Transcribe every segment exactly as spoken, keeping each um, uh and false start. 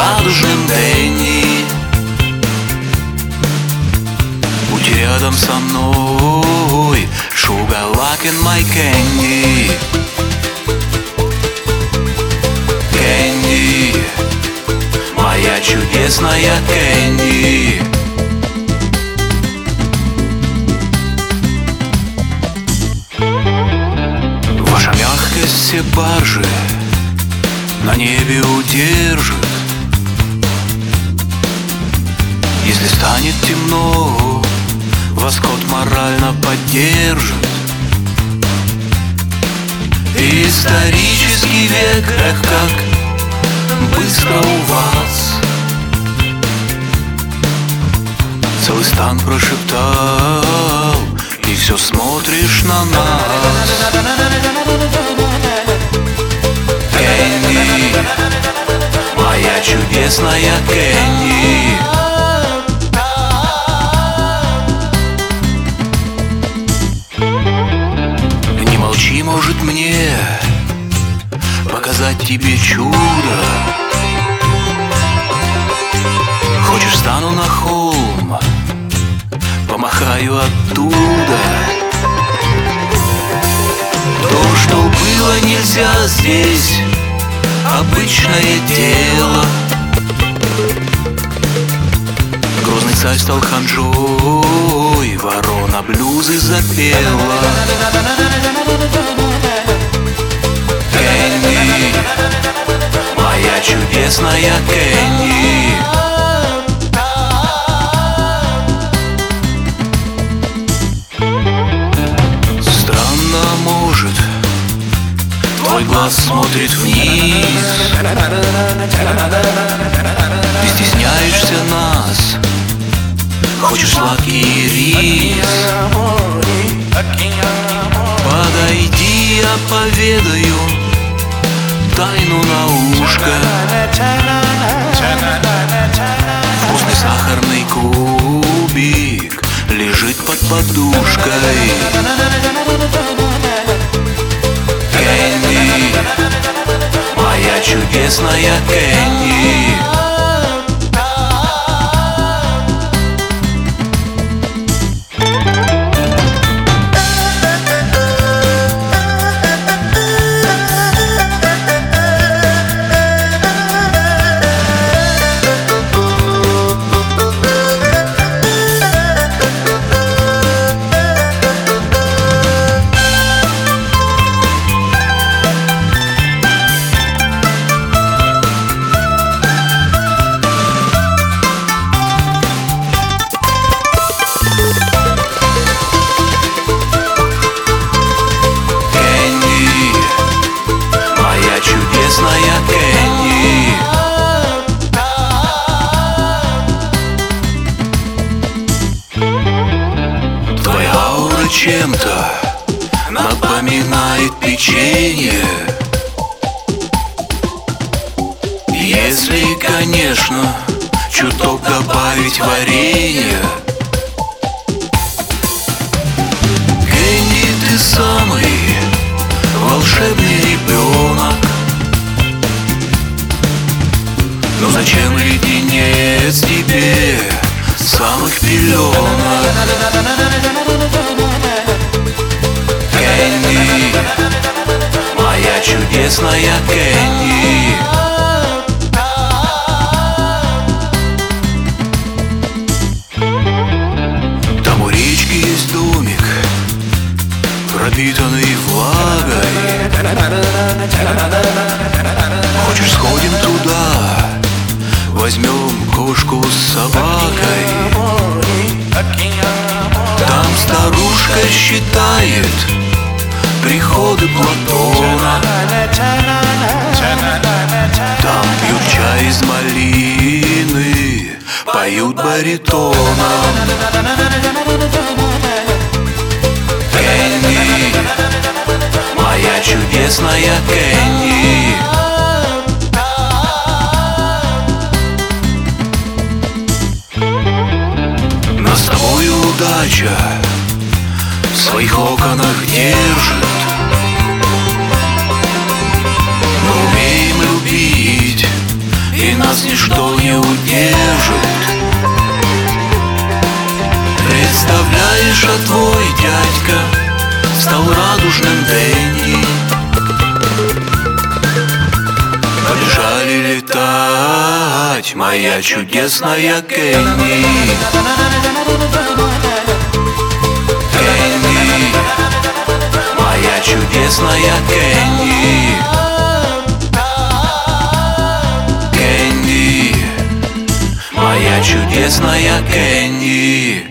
радужным Дэнни. Будь рядом со мной, sugar like in my candy. Кэнди, моя чудесная Кэнди. Ваша мягкость все баржи на небе удержит. Если станет темно, восход морально поддержит. Исторический век, эх, как быстро у вас. Целый стан прошептал, и все смотришь на нас. Кэнди, моя чудесная Кэнди. Не молчи, может мне показать тебе чудо. Хочешь, стану на холм, помахаю оттуда. То, что было нельзя здесь, обычное дело. Грозный царь стал ханжой, ворона блюзы запела. Кэнди, моя чудесная Кэнди. Странно, может, твой глаз смотрит вниз. Ты стесняешься нас, хочешь сладкий рис. Подойди, я поведаю тайну на ушко. Вкусный сахарный кубик лежит под подушкой. Кэнди, моя чудесная Кэнди. Чем-то напоминает печенье. Если, конечно, чуток добавить варенья. Кэнди, ты самый волшебный ребенок. Но зачем леденец тебе самых пеленок? Кэнди, моя чудесная Кэнди. Там у речки есть домик, пропитанный влагой. Хочешь, сходим туда, возьмем кошку с собакой. Там старушка считает приходы Платона. Там пьют чай из малины, поют баритоном. Кэнди, моя чудесная Кэнди. Нас с тобой удача в своих оконах держит. Мы умеем любить, и нас ничто ничто не удержит. Представляешь, а твой дядька стал радужным Дэнди. Побежали летать, моя чудесная Кэнди. Кэнди, моя чудесная Кэнди. Кэнди, моя чудесная Кэнди.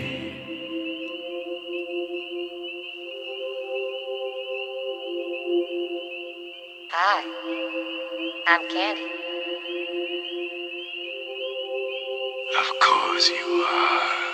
Hi, I'm Candy. Of course you are.